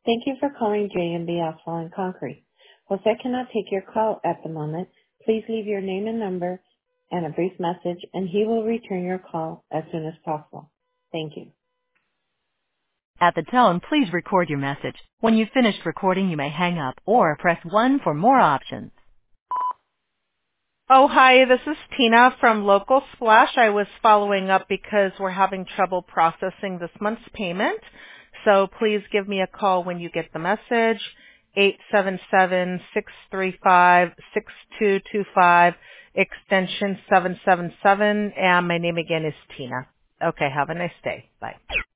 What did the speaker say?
Thank you for calling J&B Asphalt and Concrete. Jose cannot take your call at the moment. Please leave your name and number and a brief message, and he will return your call as soon as possible. Thank you. At the tone, please record your message. When you've finished recording, you may hang up or press 1 for more options. Oh, hi, this is Tina from Local Splash. I was following up because we're having trouble processing this month's payment. So please give me a call when you get the message, 877-635-6225, extension 777, and my name again is Tina. Okay, have a nice day. Bye.